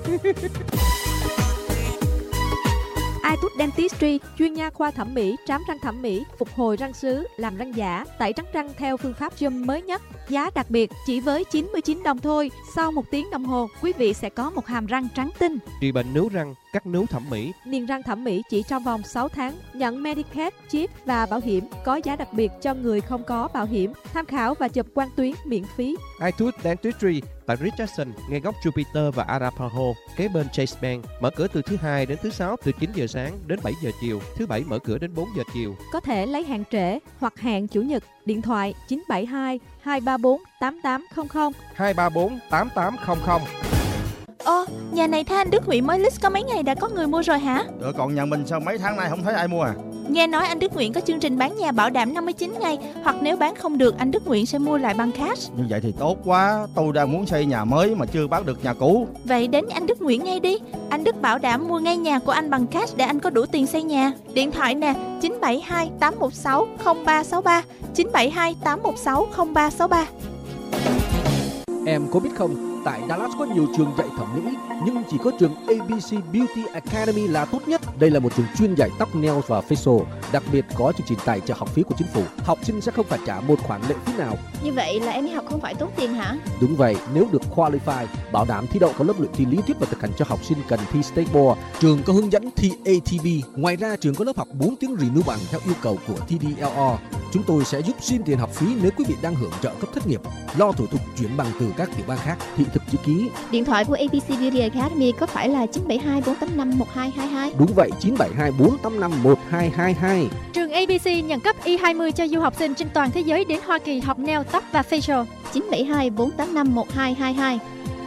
iTooth Dentistry, chuyên nha khoa thẩm mỹ, trám răng thẩm mỹ, phục hồi răng sứ, làm răng giả, tẩy trắng răng theo phương pháp Zoom mới nhất. Giá đặc biệt chỉ với chín mươi chín đồng thôi. Sau một tiếng đồng hồ, quý vị sẽ có một hàm răng trắng tinh. Trị bệnh nướu răng, cắt nướu thẩm mỹ. Niềng răng thẩm mỹ chỉ trong vòng sáu tháng. Nhận Medicaid, chip và bảo hiểm. Có giá đặc biệt cho người không có bảo hiểm. Tham khảo và chụp quang tuyến miễn phí. iTooth Dentistry tại Richardson, ngay góc Jupiter và Arapahoe, kế bên Chase Bank. Mở cửa từ thứ hai đến thứ sáu từ chín giờ sáng đến bảy giờ chiều. Thứ bảy mở cửa đến bốn giờ chiều. Có thể lấy hẹn trễ hoặc hẹn chủ nhật. Điện thoại chín bảy hai hai ba bốn tám tám không không hai ba bốn tám tám không không. Ồ, nhà này thấy anh Đức Nguyện mới list có mấy ngày đã có người mua rồi hả? Rồi còn nhà mình sao mấy tháng nay không thấy ai mua à? Nghe nói anh Đức Nguyện có chương trình bán nhà bảo đảm năm mươi chín ngày, hoặc nếu bán không được anh Đức Nguyện sẽ mua lại bằng cash. Như vậy thì tốt quá, tôi đang muốn xây nhà mới mà chưa bán được nhà cũ. Vậy đến anh Đức Nguyện ngay đi, anh Đức bảo đảm mua ngay nhà của anh bằng cash để anh có đủ tiền xây nhà. Điện thoại nè, chín bảy hai tám một sáu không ba sáu ba, chín bảy hai tám một sáu không ba sáu ba. Em có biết không, tại Dallas có nhiều trường dạy thẩm mỹ, nhưng chỉ có trường a bê xê Beauty Academy là tốt nhất. Đây là một trường chuyên dạy tóc, nails và facial, đặc biệt có chương trình tài trợ học phí của chính phủ. Học sinh sẽ không phải trả một khoản lệ phí nào. Như vậy là em đi học không phải tốn tiền hả? Đúng vậy, nếu được qualify, bảo đảm thi đậu có lớp luyện thi lý thuyết và thực hành cho học sinh cần thi State Board. Trường có hướng dẫn thi a tê bê. Ngoài ra, trường có lớp học bốn tiếng renew bằng theo yêu cầu của tê đê lờ rờ. Chúng tôi sẽ giúp xin tiền học phí nếu quý vị đang hưởng trợ cấp thất nghiệp, lo thủ tục chuyển bằng từ các tiểu bang khác. Thị thực chữ ký. Điện thoại của a bê xê Beauty Academy có phải là chín bảy hai bốn tám năm một hai hai hai? Đúng vậy, chín bảy hai bốn tám năm một hai hai hai. Trường a bê xê nhận cấp E hai mươi cho du học sinh trên toàn thế giới đến Hoa Kỳ học nail, tóc và facial. chín bảy hai bốn tám năm một hai hai hai.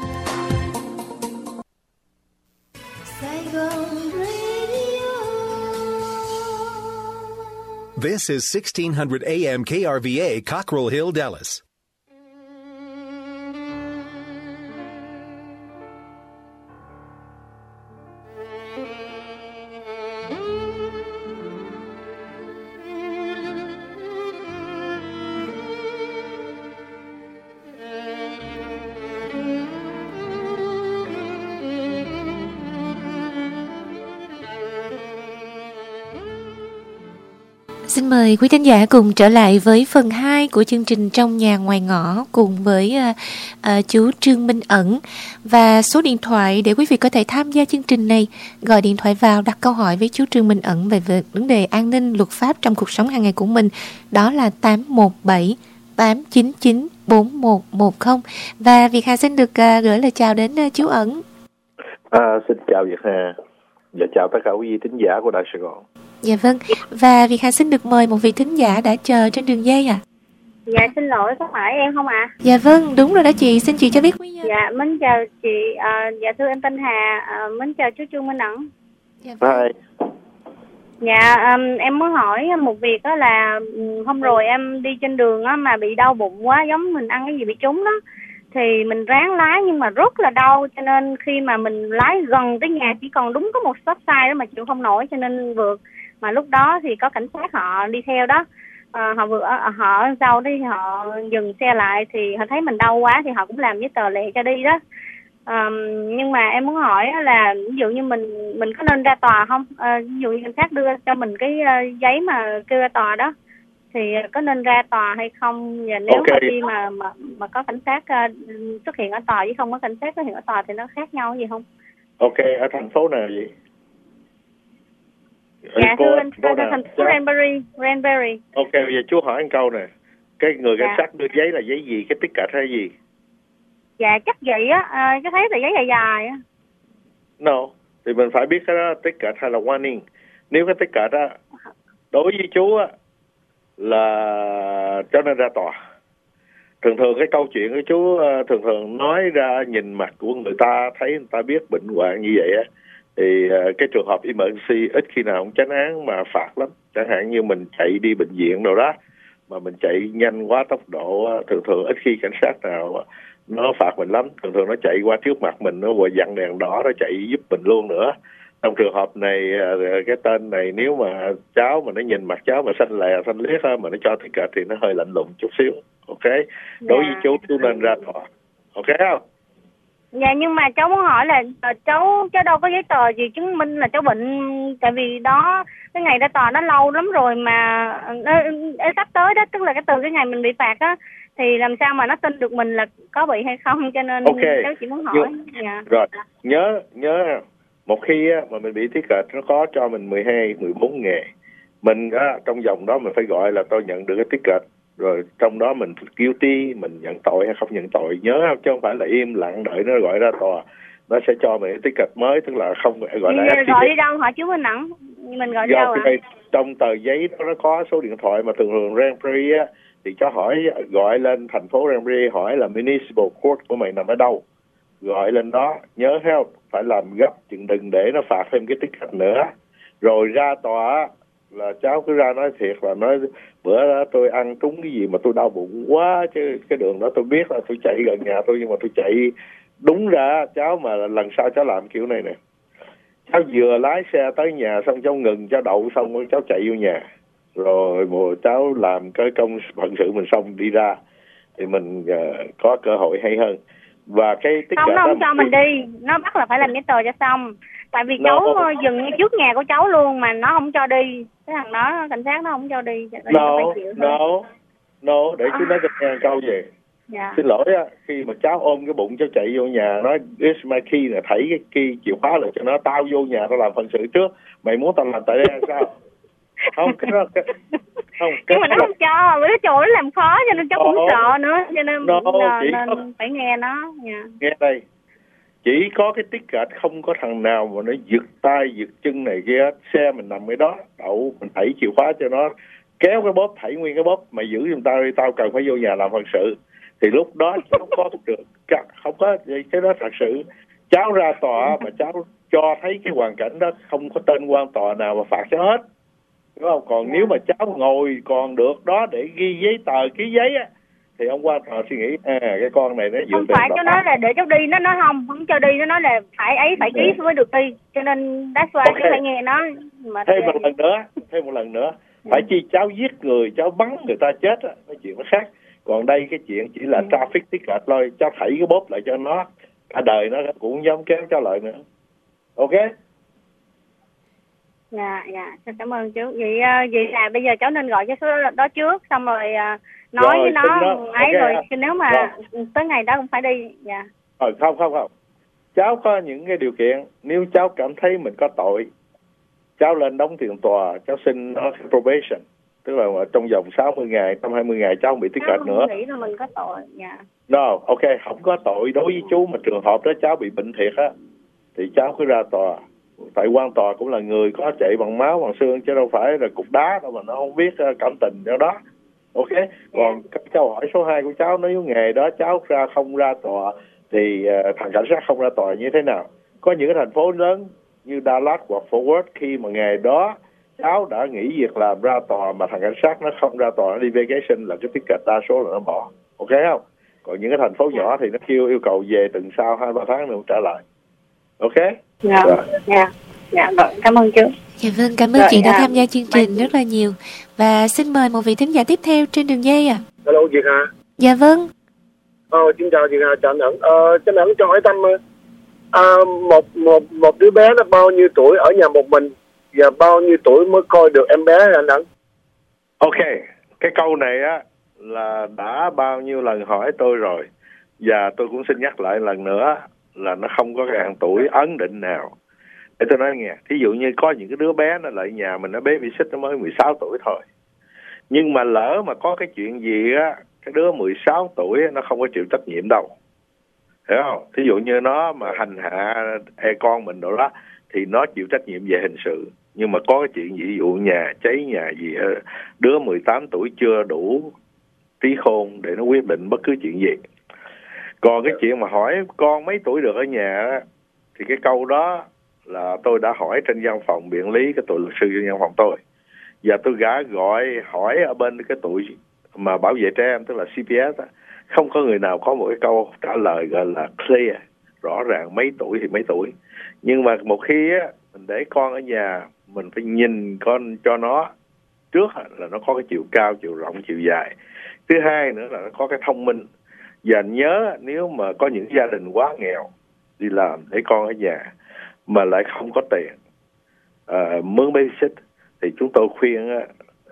This is sixteen hundred A M K R V A, Cockrell Hill, Dallas. Xin mời quý thính giả cùng trở lại với phần hai của chương trình Trong Nhà Ngoài Ngõ cùng với uh, uh, chú Trương Minh Ẩn. Và số điện thoại để quý vị có thể tham gia chương trình này, gọi điện thoại vào đặt câu hỏi với chú Trương Minh Ẩn về vấn đề an ninh luật pháp trong cuộc sống hàng ngày của mình, đó là tám một bảy tám chín chín bốn một một không. Và Việt Hà xin được uh, gửi lời chào đến uh, chú Ẩn. À, xin chào Việt Hà và chào tất cả quý vị thính giả của Đài Sài Gòn. Dạ vâng, và Việt Hà xin được mời một vị thính giả đã chờ trên đường dây ạ. À? Dạ xin lỗi, có phải em không ạ? À? Dạ vâng, đúng rồi đó chị, xin chị cho biết quý nhân. Dạ, mến chào chị, à, dạ thưa em tên Hà, à, mến chào chú Trương Minh Ẩn. Dạ vâng. Dạ, um, em muốn hỏi một việc đó là hôm rồi em đi trên đường á mà bị đau bụng quá, giống mình ăn cái gì bị trúng đó. Thì mình ráng lái nhưng mà rất là đau, cho nên khi mà mình lái gần tới nhà chỉ còn đúng có một stop sign đó mà chịu không nổi cho nên vượt. Mà lúc đó thì có cảnh sát họ đi theo đó, à, họ vượt họ ở sau đi, họ dừng xe lại thì họ thấy mình đau quá thì họ cũng làm giấy tờ lệ cho đi đó. À, nhưng mà em muốn hỏi là ví dụ như mình mình có nên ra tòa không? À, ví dụ như cảnh sát đưa cho mình cái uh, giấy mà kêu ra tòa đó thì có nên ra tòa hay không? Và nếu okay. mà khi mà, mà mà có cảnh sát uh, xuất hiện ở tòa với không có cảnh sát xuất hiện ở tòa thì nó khác nhau gì không? Ok, ở thành phố nào vậy? Dạ thưa anh, thưa thành phố Ranbury, Ranbury. Ok, bây giờ chú hỏi anh câu nè, cái người cảnh dạ. sát đưa giấy là giấy gì, cái ticket hay gì? Dạ chắc vậy á, à, cháu thấy tờ giấy dài dài á. No, thì mình phải biết cái đó ticket hay là warning. Nếu cái ticket đó đối với chú á là cho nên ra tòa. Thường thường cái câu chuyện của chú thường thường nói ra nhìn mặt của người ta thấy người ta biết bệnh hoạn như vậy á, thì cái trường hợp emergency ít khi nào cũng tránh án mà phạt lắm. Chẳng hạn như mình chạy đi bệnh viện đâu đó mà mình chạy nhanh quá tốc độ, thường thường ít khi cảnh sát nào nó phạt mình lắm. Thường thường nó chạy qua trước mặt mình, nó vừa dặn đèn đỏ nó chạy giúp mình luôn nữa. Trong trường hợp này cái tên này nếu mà cháu mà nó nhìn mặt cháu mà xanh lè xanh liếc mà nó cho ticket thì nó hơi lạnh lùng chút xíu. Ok, đối với chú chú nên ra tòa. Ok không? Dạ nhưng mà cháu muốn hỏi là cháu cháu đâu có giấy tờ gì chứng minh là cháu bệnh, tại vì đó cái ngày ra tòa nó lâu lắm rồi mà nó, sắp tới đó, tức là cái từ cái ngày mình bị phạt á thì làm sao mà nó tin được mình là có bị hay không, cho nên okay. cháu chỉ muốn hỏi. Dạ. Rồi nhớ nhớ một khi á, mà mình bị ticket nó có cho mình mười hai, mười bốn ngày, mình á, trong vòng đó mình phải gọi là tôi nhận được cái ticket, rồi trong đó mình guilty, mình nhận tội hay không nhận tội, nhớ không, chứ không phải là im lặng đợi nó gọi ra tòa. Nó sẽ cho mình cái ticket mới, tức là không gọi là accident. Gọi đi đâu hả chú Minh Ẩn? Mình gọi đi đâu ạ? Trong tờ giấy đó nó có số điện thoại mà thường thường Ranbury á, thì cho hỏi gọi lên thành phố Ranbury hỏi là municipal court của mày nằm ở đâu, gọi lên đó, nhớ help phải làm gấp, chừng đừng để nó phạt thêm cái ticket nữa. Rồi ra tòa là cháu cứ ra nói thiệt là nói bữa đó tôi ăn trúng cái gì mà tôi đau bụng quá, chứ cái đường đó tôi biết là tôi chạy gần nhà tôi nhưng mà tôi chạy đúng ra cháu mà lần sau cháu làm kiểu này nè, cháu vừa lái xe tới nhà xong cháu ngừng, cháu đậu xong cháu chạy vô nhà, rồi một cháu làm cái công phận sự mình xong đi ra thì mình uh, có cơ hội hay hơn. Và cái ticket không, nó không cho mình đi, nó bắt là phải làm giấy tờ cho xong, tại vì no. cháu dừng trước nhà của cháu luôn mà nó không cho đi, cái thằng đó cảnh sát nó không cho đi. No, no, no, để chú nói cho nghe câu gì. Dạ. Xin lỗi á, khi mà cháu ôm cái bụng cháu chạy vô nhà nói it's my key nè, thảy cái key chìa khóa lại cho nó, tao vô nhà tao làm phận sự trước, mày muốn tao làm tại đây sao? Không, cái đó cái, Không, nhưng mà nó không cho, với cái chỗ nó làm khó cho nên cháu cũng Ồ. sợ nữa, cho nên, No, nên, chỉ nên có- phải nghe nó. Dạ. Nghe đây, chỉ có cái ticket, không có thằng nào mà nó giật tay giật chân này kia hết. Xe mình nằm ở đó đậu, mình thảy chìa khóa cho nó, kéo cái bóp, thảy nguyên cái bóp, mày giữ giùm tao đi, tao cần phải vô nhà làm phận sự. Thì lúc đó cháu có được, không có cái đó thật sự. Cháu ra tòa mà cháu cho thấy cái hoàn cảnh đó, không có tên quan tòa nào mà phạt cháu hết, đúng không? Còn nếu mà cháu ngồi còn được đó để ghi giấy tờ, ký giấy á, thì ông quan tòa suy nghĩ à cái con này nó Không phải cháu nói là để cháu đi, nó nói không, không cho đi, nó nói là phải ấy, phải ký mới được đi, cho nên that's why Okay. cháu phải nghe nó. Mà Thêm một lần nữa, thêm một lần nữa, phải chi cháu giết người, cháu bắn người ta chết á, cái chuyện nó khác. Còn đây cái chuyện chỉ là traffic ticket thôi, cháu thảy cái bóp lại cho nó, cả đời nó cũng giống kéo cháu lại nữa. Ok? Dạ, dạ, xin cảm ơn chú. Vậy ờ, vậy là bây giờ cháu nên gọi cái số đó trước, xong rồi ờ, nói Rồi, với nó xin đó. ấy Ok, rồi à. nếu mà Rồi. tới ngày đó cũng phải đi. Dạ. Ờ, không, không, không. Cháu có những cái điều kiện, nếu cháu cảm thấy mình có tội, cháu lên đóng tiền tòa, cháu xin nó probation, tức là trong vòng sáu mươi ngày, một trăm hai mươi ngày cháu không bị ticket Cháu nữa. không nghĩ là mình có tội. Dạ. No, ok, không có tội đối với chú, mà trường hợp đó cháu bị bệnh thiệt á, thì cháu cứ ra tòa. Tại quan tòa cũng là người có chạy bằng máu bằng xương, chứ đâu phải là cục đá đâu mà nó không biết uh, cảm tình cho đó. Ok, còn các cháu hỏi số hai của cháu, nếu ngày đó cháu ra không ra tòa thì uh, thằng cảnh sát không ra tòa như thế nào? Có những cái thành phố lớn như Dallas hoặc Fort Worth, khi mà ngày đó cháu đã nghỉ việc làm ra tòa mà thằng cảnh sát nó không ra tòa, nó đi vacation, là cái ticket đa số là nó bỏ. Ok không? Còn những cái thành phố nhỏ thì nó kêu yêu cầu về tuần sau hai ba tháng nữa trả lại. Ok? Dạ. Rồi. Dạ. Dạ, rồi, cảm ơn chú. Dạ vâng, cảm ơn Rồi, chị đã à, tham gia chương trình rất là nhiều. Và xin mời một vị thính giả tiếp theo trên đường dây ạ. Hello chị Hà. Dạ vâng. Ờ, xin chào chị Hà, chào anh Ẩn. Ờ, cho anh Ẩn cho hỏi thăm à, một một một đứa bé nó bao nhiêu tuổi ở nhà một mình và bao nhiêu tuổi mới coi được em bé anh Ẩn? Ok, cái câu này á là đã bao nhiêu lần hỏi tôi rồi, và tôi cũng xin nhắc lại lần nữa là nó không có cái hạn tuổi ấn định nào. Để tôi nói nghe, thí dụ như có những cái đứa bé nó lại nhà mình, nó babysit nó mới mười sáu tuổi thôi, nhưng mà lỡ mà có cái chuyện gì á, cái đứa mười sáu tuổi nó không có chịu trách nhiệm đâu, hiểu không? Thí dụ như nó mà hành hạ e con mình đâu đó thì nó chịu trách nhiệm về hình sự. Nhưng mà có cái chuyện ví dụ nhà cháy nhà gì, đứa mười tám tuổi chưa đủ trí khôn để nó quyết định bất cứ chuyện gì. Còn cái chuyện mà hỏi con mấy tuổi được ở nhà thì cái câu đó là tôi đã hỏi trên văn phòng biện lý, cái tụi luật sư trên văn phòng tôi, và tôi đã gọi hỏi ở bên cái tụi mà bảo vệ trẻ em, tức là xê pê ét đó. Không có người nào có một cái câu trả lời gọi là clear, rõ ràng mấy tuổi thì mấy tuổi. Nhưng mà một khi á, mình để con ở nhà, mình phải nhìn con cho nó trước là nó có cái chiều cao, chiều rộng, chiều dài. Thứ hai nữa là nó có cái thông minh. Và nhớ, nếu mà có những gia đình quá nghèo đi làm để con ở nhà mà lại không có tiền uh, mướn babysit, thì chúng tôi khuyên á,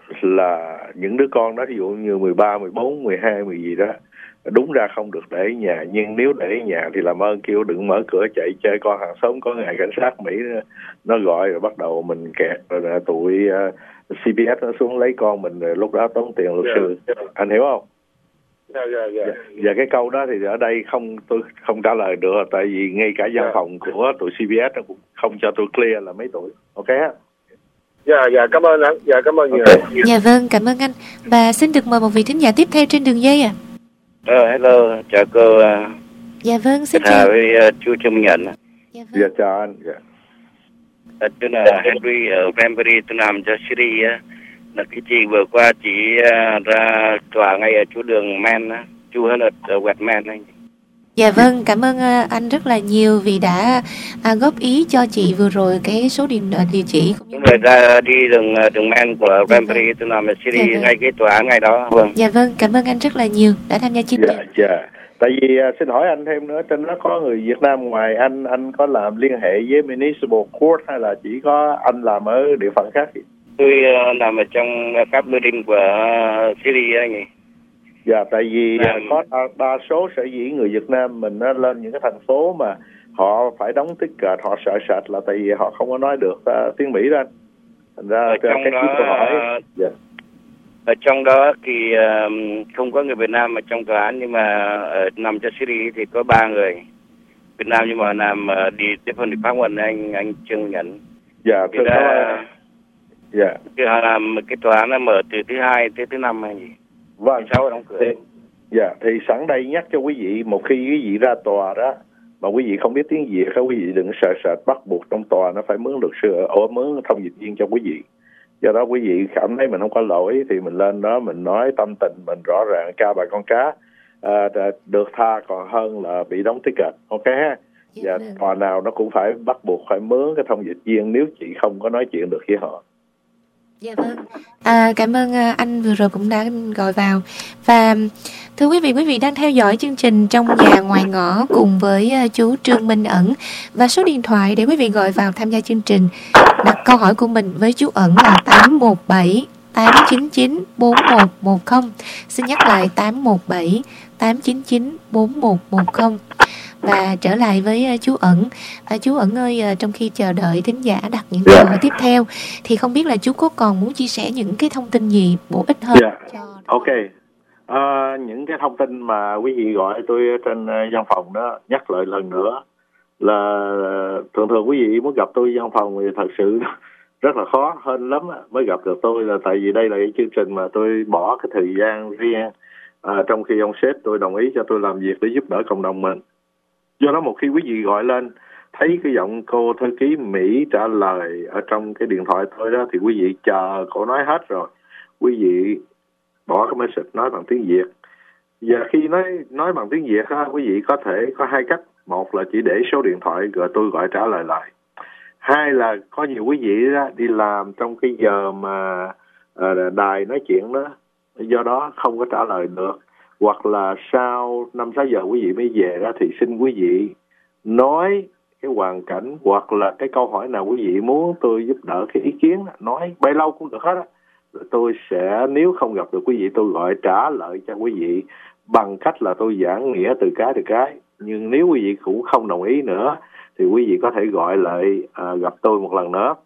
là những đứa con đó, ví dụ như mười ba, mười bốn, mười hai, mười gì đó, đúng ra không được để ở nhà. Nhưng nếu để ở nhà thì làm ơn kêu đừng mở cửa chạy chơi con hàng xóm. Có ngày cảnh sát Mỹ nó, nó gọi rồi bắt đầu mình kẹt, rồi là tụi uh, xê pê ét nó xuống lấy con mình, rồi lúc đó tốn tiền luật sư. Yeah, yeah. Anh hiểu không? Dạ, dạ, dạ. Và cái câu đó thì ở đây không, tôi không trả lời được, tại vì ngay cả văn phòng của tụi xê pê ét nó cũng không cho tôi clear là mấy tuổi. Ok á? Dạ, dạ, cảm ơn anh. Dạ, cảm ơn nhiều. Okay. Dạ vâng, cảm ơn anh. Và xin được mời một vị thính giả tiếp theo trên đường dây ạ. Ờ, hello, chào cô. Uh, dạ vâng, xin chào. chào. Với uh, chú Trương Minh Ẩn. Dạ, vâng. Dạ, chào anh. Dạ. Uh, tôi là Henry ở Granbury, tôi làm cho Siri. Uh, là cái chị vừa qua chị uh, ra tòa ngay ở chỗ đường Man, uh, chú hơn ở West Man anh. Dạ vâng, cảm ơn uh, anh rất là nhiều vì đã uh, góp ý cho chị vừa rồi cái số điện uh, địa chỉ. Đúng rồi, ra đi đường đường Man của Granbury, tôi làm ở Siri dạ, ngay cái tòa ngay đó. Vâng. Dạ vâng, cảm ơn anh rất là nhiều đã tham gia chương trình. Dạ, dạ. Tại vì uh, xin hỏi anh thêm nữa, trên đó có người Việt Nam ngoài anh, anh có làm liên hệ với Municipal Court hay là chỉ có anh làm ở địa phận khác? Tôi uh, làm ở trong các building của uh, Siri anh ấy. Dạ, tại vì à, có đa, đa số sở dĩ người Việt Nam mình nó lên những cái thành phố mà họ phải đóng ticket, họ sợ sệt là tại vì họ không có nói được uh, tiếng Mỹ đó anh. Thành ra ở cái trong cái đó, câu hỏi. Dạ. Ở trong đó thì uh, không có người Việt Nam mà trong tòa án, nhưng mà ở nằm cho Syria thì có ba người Việt Nam, nhưng mà làm uh, đi tiếp phần department anh anh Trương Nhẫn. Dạ, thưa đã, dạ. Thì họ làm cái tòa án nó mở từ thứ hai tới thứ năm hay gì? Vâng. Thứ sáu đóng cửa. Thì, dạ, thì sẵn đây nhắc cho quý vị, một khi quý vị ra tòa đó mà quý vị không biết tiếng Việt, các quý vị đừng sợ sệt bắt buộc trong tòa nó phải mướn luật sư, ở mướn thông dịch viên cho quý vị. Do đó quý vị cảm thấy mình không có lỗi thì mình lên đó mình nói tâm tình mình rõ ràng, ca bà con cá à, được tha còn hơn là bị đóng ticket. Ok ha. Và tòa nào nó cũng phải bắt buộc phải mướn cái thông dịch viên nếu chị không có nói chuyện được với họ. Dạ vâng. À, cảm ơn anh vừa rồi cũng đã gọi vào. Và thưa quý vị, quý vị đang theo dõi chương trình Trong Nhà Ngoài Ngõ cùng với chú Trương Minh Ẩn. Và số điện thoại để quý vị gọi vào tham gia chương trình, đặt câu hỏi của mình với chú Ẩn là tám một bảy tám chín chín bốn một một không. Xin nhắc lại tám một bảy tám chín chín bốn một một không. Và trở lại với chú Ẩn. À, chú Ẩn ơi, trong khi chờ đợi thính giả đặt những câu hỏi tiếp theo thì không biết là chú có còn muốn chia sẻ những cái thông tin gì bổ ích hơn? Yeah. Cho... Ok. À, những cái thông tin mà quý vị gọi tôi trên văn phòng đó, nhắc lại lần nữa là thường thường quý vị muốn gặp tôi văn phòng thì thật sự rất là khó, hơn lắm mới gặp được tôi, là tại vì đây là cái chương trình mà tôi bỏ cái thời gian riêng à, trong khi ông sếp tôi đồng ý cho tôi làm việc để giúp đỡ cộng đồng mình. Do đó một khi quý vị gọi lên thấy cái giọng cô thư ký Mỹ trả lời ở trong cái điện thoại tôi đó thì quý vị chờ cô nói hết rồi, quý vị bỏ cái message nói bằng tiếng Việt. Và khi nói nói bằng tiếng Việt ha, quý vị có thể có hai cách. Một là chỉ để số điện thoại rồi tôi gọi trả lời lại. Hai là có nhiều quý vị đó, đi làm trong cái giờ mà à, đài nói chuyện đó, do đó không có trả lời được. Hoặc là sau năm sáu giờ quý vị mới về đó thì xin quý vị nói cái hoàn cảnh hoặc là cái câu hỏi nào quý vị muốn tôi giúp đỡ, cái ý kiến nói bấy lâu cũng được hết á. Tôi sẽ, nếu không gặp được quý vị, tôi gọi trả lời cho quý vị bằng cách là tôi giảng nghĩa từ cái từ cái. Nhưng nếu quý vị cũng không đồng ý nữa thì quý vị có thể gọi lại à, gặp tôi một lần nữa.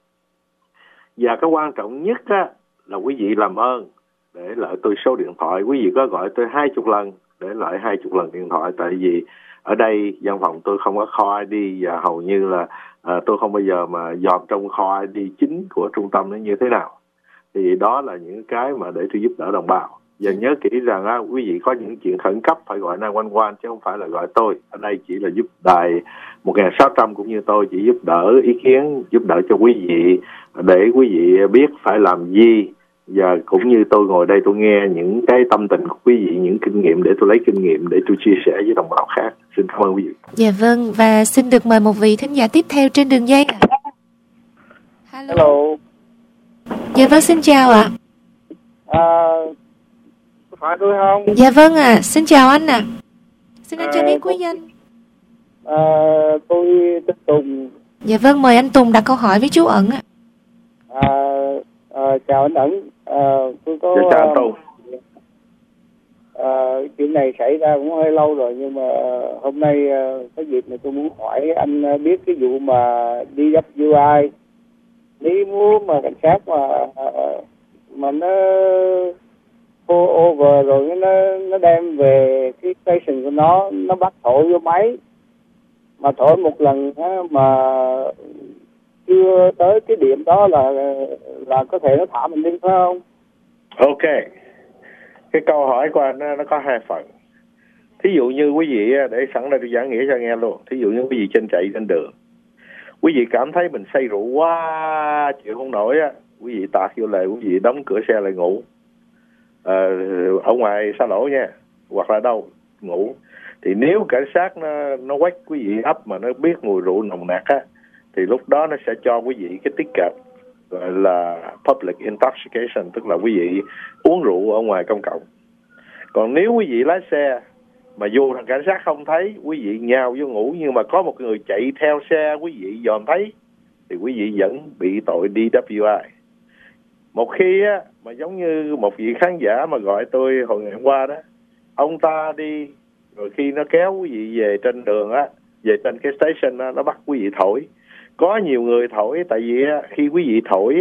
Và cái quan trọng nhất á, là quý vị làm ơn để lại tôi số điện thoại. Quý vị có gọi tôi hai chục lần, để lại hai chục lần điện thoại. Tại vì ở đây văn phòng tôi không có kho i đê và hầu như là à, tôi không bao giờ mà dòm trong kho i đê chính của trung tâm nó như thế nào. Thì đó là những cái mà để tôi giúp đỡ đồng bào. Và nhớ kỹ rằng á, quý vị có những chuyện khẩn cấp phải gọi nine one one chứ không phải là gọi tôi. Ở đây chỉ là giúp đài một nghìn sáu trăm cũng như tôi chỉ giúp đỡ ý kiến, giúp đỡ cho quý vị để quý vị biết phải làm gì. Và cũng như tôi ngồi đây tôi nghe những cái tâm tình của quý vị, những kinh nghiệm để tôi lấy kinh nghiệm để tôi chia sẻ với đồng bào khác. Xin cảm ơn quý vị. Dạ vâng, và xin được mời một vị thính giả tiếp theo trên đường dây. Hello. Hello. Dạ vâng, xin chào ạ. À, có phải tôi không? Dạ vâng ạ, à. Xin chào anh ạ. À. Xin anh cho biết quý danh. À, tôi tên Tùng. Dạ vâng, mời anh Tùng đặt câu hỏi với chú Ẩn ạ. À, à, chào anh Ẩn. À, tôi có. Dạ, chào anh Tùng. À, chuyện này xảy ra cũng hơi lâu rồi, nhưng mà hôm nay có dịp này tôi muốn hỏi anh biết cái vụ mà đê vê i, nếu muốn mà cảnh sát mà mà nó pull over rồi nó nó đem về cái station của nó, nó bắt thổi vô máy, mà thổi một lần mà chưa tới cái điểm đó là là có thể nó thả mình đi, phải không? Ok, cái câu hỏi của anh nó có hai phần. Thí dụ như quý vị, để sẵn đây tôi giảng nghĩa cho nghe luôn. Thí dụ như quý vị trên chạy trên đường, quý vị cảm thấy mình say rượu quá chịu không nổi á, quý vị tạt vô lề, quý vị đóng cửa xe lại ngủ à, ở ngoài xa lỗ nha, hoặc là đâu ngủ. Thì nếu cảnh sát nó nó quét quý vị ấp mà nó biết mùi rượu nồng nặc á, thì lúc đó nó sẽ cho quý vị cái ticket gọi là public intoxication, tức là quý vị uống rượu ở ngoài công cộng. Còn nếu quý vị lái xe mà dù thằng cảnh sát không thấy, quý vị nhào vô ngủ, nhưng mà có một người chạy theo xe quý vị dòm thấy, thì quý vị vẫn bị tội đê vê i. Một khi á, mà giống như một vị khán giả mà gọi tôi hồi ngày hôm qua đó, ông ta đi rồi khi nó kéo quý vị về trên đường á, về trên cái station á, nó bắt quý vị thổi. Có nhiều người thổi, tại vì á, khi quý vị thổi á,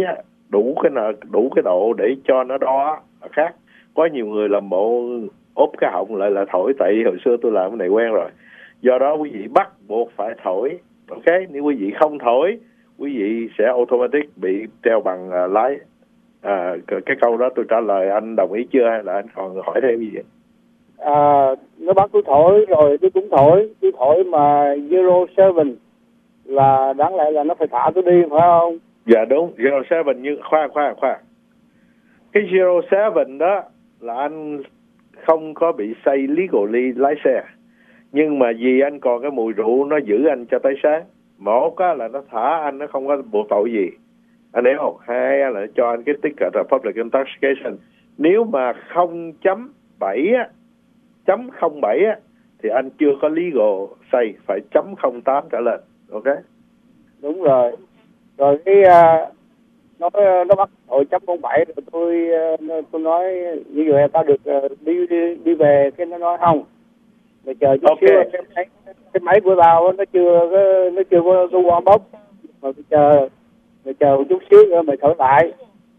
đủ cái đủ cái độ để cho nó đo khác. Có nhiều người làm bộ ốp cái họng lại là thổi, tại hồi xưa tôi làm cái này quen rồi. Do đó quý vị bắt buộc phải thổi. Ok, nếu quý vị không thổi, quý vị sẽ automatic bị treo bằng uh, lái. À, cái câu đó tôi trả lời anh đồng ý chưa hay là anh còn hỏi thêm gì vậy? À, nó bắt tôi thổi rồi tôi cũng thổi, tôi thổi mà zero seven là đáng lẽ là nó phải thả tôi đi phải không? Dạ đúng, zero seven như khoan khoan khoan. Cái zero seven đó là anh không có bị say legally lái xe. Nhưng mà vì anh còn cái mùi rượu nó giữ anh cho tới sáng. Một á là nó thả anh, nó không có buộc tội gì. Anh hiểu không? Hai là nó cho anh cái ticket là public intoxication. Nếu mà không chấm bảy á, chấm không bảy á, thì anh chưa có legal say, phải chấm không tám trở lên. Ok? Đúng rồi. Rồi cái uh, nó nó bắt tội chấm không bảy rồi tôi uh, tôi nói như vậy tao được uh, đi, đi đi về, cái nó nói không. Rồi chờ chút okay. xíu cái máy, cái máy của tao nó chưa nó chưa có có warm up. Mà chờ rồi chờ một chút xíu nữa mày thổi lại.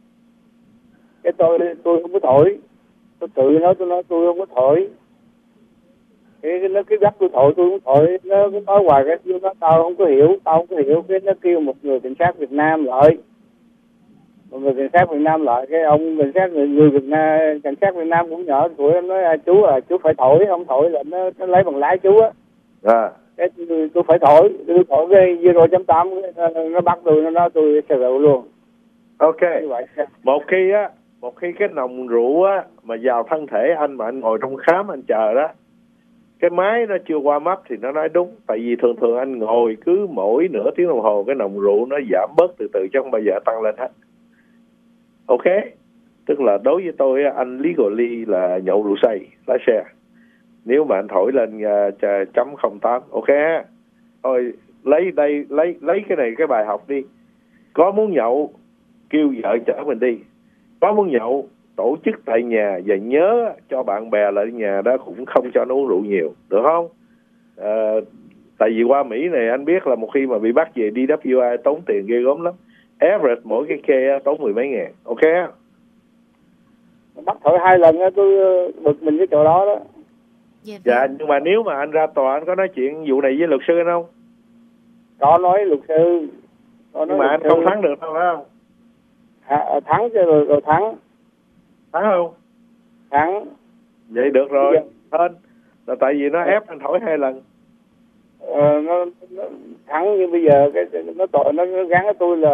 Cái tôi tôi không có thổi. Tôi tự nói tôi nói tôi không có thổi. Cái nó cái gắt tôi thổi tôi không thổi, nó cứ nói hoài cái nó tao không có hiểu, tao không có hiểu. Cái nó kêu một người cảnh sát Việt Nam lại. Một người cảnh sát Việt Nam lại, cái ông cảnh sát người, người Việt Nam cảnh sát Việt Nam cũng nhỏ tuổi, em nói chú à chú phải thổi, không thổi là nó, nó lấy bằng lái chú á. À. Cái tôi, tôi phải thổi, tôi thổi cái zero chấm tám nó bắt tôi, nó nói tôi sẽ rượu luôn. Ok. Một khi á, một khi cái nồng rượu á mà vào thân thể anh mà anh ngồi trong khám anh chờ đó, cái máy nó chưa qua mắt thì nó nói đúng. Tại vì thường thường anh ngồi cứ mỗi nửa tiếng đồng hồ cái nồng rượu nó giảm bớt từ từ chứ không bao giờ tăng lên hết. Ok. Tức là đối với tôi anh legally là nhậu rượu say lái xe. Nếu mà anh thổi lên uh, chấm không tám. Ok. Thôi lấy đây lấy lấy cái này cái bài học đi. Có muốn nhậu kêu vợ chở mình đi. Có muốn nhậu tổ chức tại nhà và nhớ cho bạn bè lại nhà đó cũng không cho nó uống rượu nhiều, được không? À, tại vì qua Mỹ này anh biết là một khi mà bị bắt về đê vê i tốn tiền ghê gớm lắm. Average mỗi cái kê tốn mười mấy ngàn. Ok. Bắt thổi hai lần tôi bực mình cái chỗ đó đó. Dạ, nhưng mà nếu mà anh ra tòa anh có nói chuyện vụ này với luật sư anh không? Có nói luật sư. Có nói nhưng mà anh sư. không thắng được đâu phải không? À, thắng chứ rồi, rồi thắng. Thắng không? Thắng. Vậy được rồi. Hên là tại vì nó ép anh thổi hai lần. Ờ, nó, nó thắng nhưng bây giờ cái nó tội nó, nó gắn cái tôi là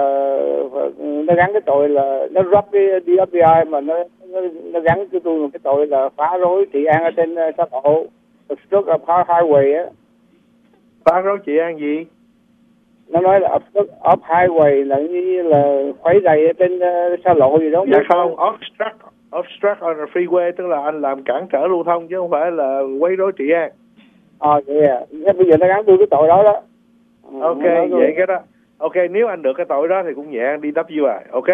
nó gắn cái tội là nó rắp cái đê ép i mà nó nó, nó gắn cho tôi một cái tội là phá rối trị an ở trên uh, xa lộ obstruct of highway á. Phá rối trị an gì? Nó nói là obstruct of highway là như là khuấy rầy ở trên uh, xa lộ gì đó. Dạ không, obstruct obstruct on the freeway tức là anh làm cản trở lưu thông chứ không phải là quấy rối trị an. Ờ vậy à, bây giờ nó gắn tôi cái tội đó đó. Ok, vậy cái đó. Ok, nếu anh được cái tội đó thì cũng nhẹ anh đi đê vê i. Ok.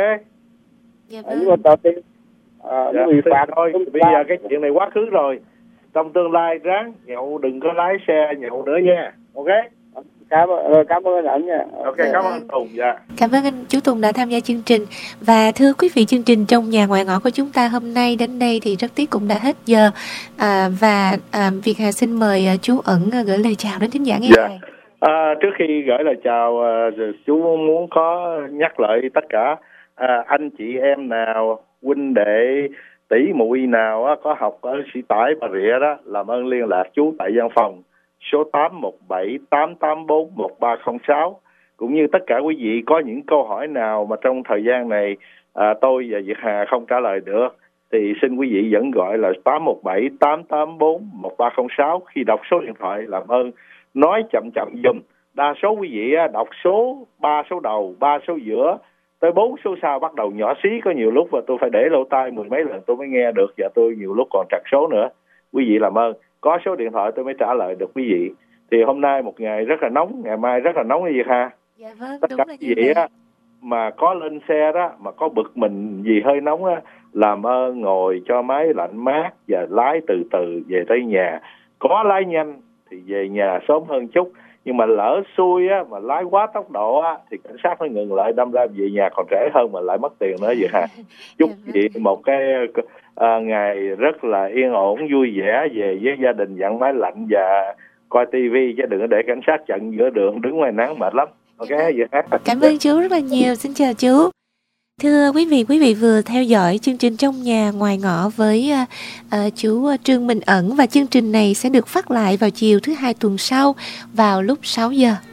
Dạ vâng. Nhưng mà tội tiên à, dạ, bị phạt thôi. Bây giờ cái chuyện này quá khứ rồi. Trong tương lai ráng nhậu đừng có lái xe nhậu nữa nha. Ok. Cảm ơn cảm ơn anh nha. Ok, cảm ơn anh Tùng. Dạ. Cảm ơn anh chú Tùng đã tham gia chương trình. Và thưa quý vị, chương trình Trong Nhà Ngoài Ngõ của chúng ta hôm nay đến đây thì rất tiếc cũng đã hết giờ. À, và à, Việt Hà xin mời chú Ẩn gửi lời chào đến thính giả nghe dạ. À, trước khi gửi lời chào, chú muốn có nhắc lại tất cả à, anh chị em nào, huynh đệ, tỷ muội nào á, có học ở Sĩ Tải Bà Rịa đó, làm ơn liên lạc chú tại văn phòng số tám một bảy tám tám bốn một ba không sáu. Cũng như tất cả quý vị có những câu hỏi nào mà trong thời gian này à, tôi và Việt Hà không trả lời được thì xin quý vị vẫn gọi là tám một bảy tám tám bốn một ba không sáu. Khi đọc số điện thoại làm ơn nói chậm chậm dùm. Đa số quý vị đọc số ba số đầu, ba số giữa tới bốn số sau bắt đầu nhỏ xí, có nhiều lúc và tôi phải để lỗ tai mười mấy lần tôi mới nghe được, và tôi nhiều lúc còn trật số nữa. Quý vị làm ơn có số điện thoại tôi mới trả lời được quý vị. Thì hôm nay một ngày rất là nóng, ngày mai rất là nóng cái gì ha. Dạ vâng, tất cả quý vị á mà có lên xe đó mà có bực mình gì hơi nóng á, làm ơn ngồi cho máy lạnh mát và lái từ từ về tới nhà. Có lái nhanh thì về nhà sớm hơn chút, Nhưng mà lỡ xui á, mà lái quá tốc độ á, thì cảnh sát nó ngừng lại, đâm ra về nhà còn trễ hơn mà lại mất tiền nữa vậy hả? Chúc chị một cái à, ngày rất là yên ổn, vui vẻ về với gia đình, dặn máy lạnh và coi tivi, chứ đừng có để cảnh sát chặn giữa đường, đứng ngoài nắng mệt lắm. Ok vậy hả? Cảm ơn chú rất là nhiều, xin chào chú. Thưa quý vị, quý vị vừa theo dõi chương trình Trong Nhà Ngoài Ngõ với uh, uh, chú Trương Minh Ẩn, và chương trình này sẽ được phát lại vào chiều thứ hai tuần sau vào lúc sáu giờ.